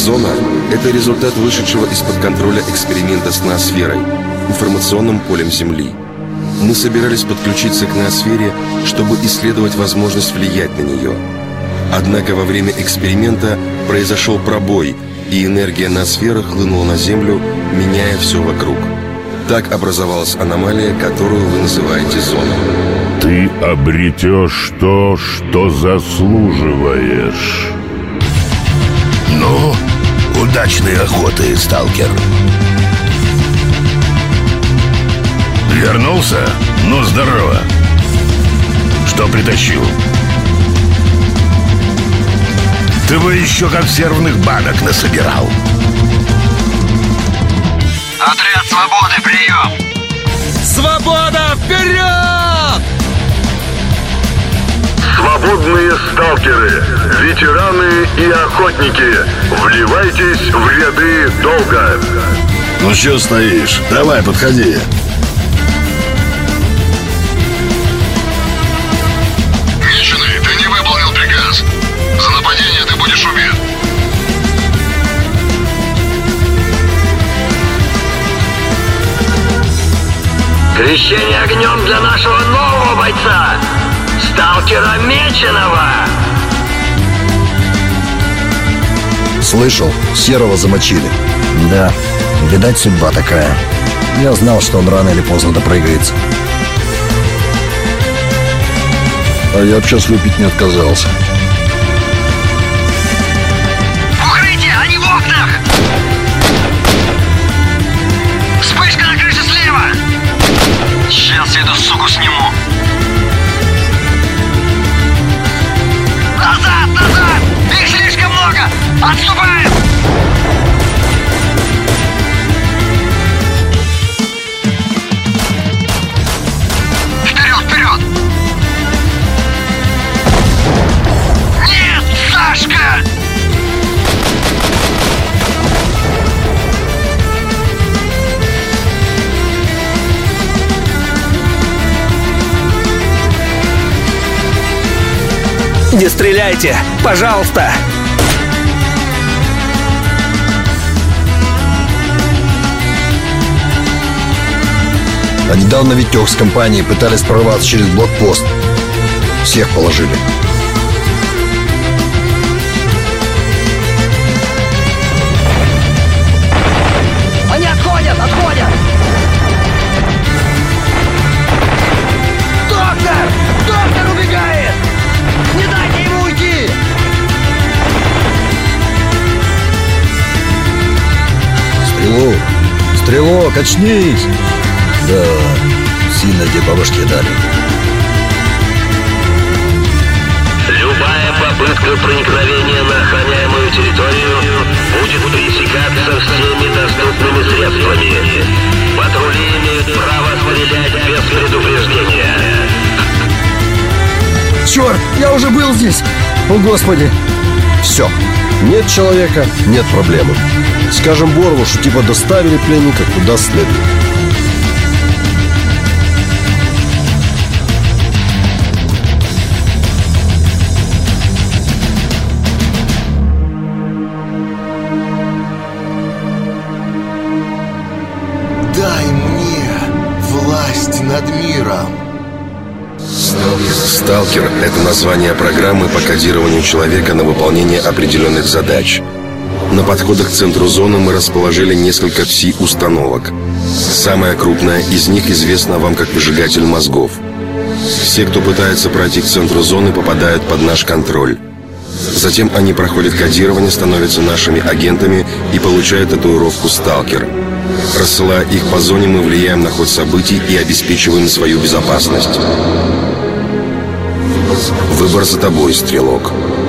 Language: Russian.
Зона – это результат вышедшего из-под контроля эксперимента с ноосферой, информационным полем Земли. Мы собирались подключиться к ноосфере, чтобы исследовать возможность влиять на нее. Однако во время эксперимента произошел пробой, и энергия ноосферы хлынула на Землю, меняя все вокруг. Так образовалась аномалия, которую вы называете зоной. Ты обретешь то, что заслуживаешь. Ну, удачной охоты, сталкер. Вернулся? Ну, здорово. Что притащил? Ты бы еще консервных банок насобирал. Отряд свободы, прием! Свобода, вперед! Свободные сталкеры, ветераны и охотники, вливайтесь в ряды долга. Ну что стоишь? Давай, подходи. Меченый, ты не выполнил приказ. За нападение ты будешь убит. Крещение огнем для нашего нового бойца, сталкера Меченого! Слышал, Серого замочили. Да, видать, судьба такая. Я знал, что он рано или поздно допрыгается. А я б сейчас выпить не отказался. Укрытие, они в окнах! Вспышка на крыше слева! Сейчас я эту суку сниму! Назад, назад! Их слишком много! Отступаем! Вперед, вперед! Нет, Сашка! Не стреляйте, пожалуйста! А недавно Витек с компанией пытались прорваться через блокпост. Всех положили. Они отходят, отходят! Доктор! Доктор убегает! Не дайте ему уйти! Стрелок! Стрелок, очнись! Да, сильно тебе по башке дали. Любая попытка проникновения на охраняемую территорию будет пресекаться всеми доступными средствами. Патрули имеют право стрелять без предупреждения. Черт, я уже был здесь! О, Господи! Все, нет человека, нет проблемы. Скажем Борову, что типа доставили пленника куда следует. Дай мне власть над миром. Сталкер – это название программы по кодированию человека на выполнение определенных задач. На подходах к центру зоны мы расположили несколько пси-установок. Самая крупная из них известна вам как выжигатель мозгов. Все, кто пытается пройти к центру зоны, попадают под наш контроль. Затем они проходят кодирование, становятся нашими агентами и получают татуировку «Сталкер». Рассылая их по зоне, мы влияем на ход событий и обеспечиваем свою безопасность. Выбор за тобой, стрелок.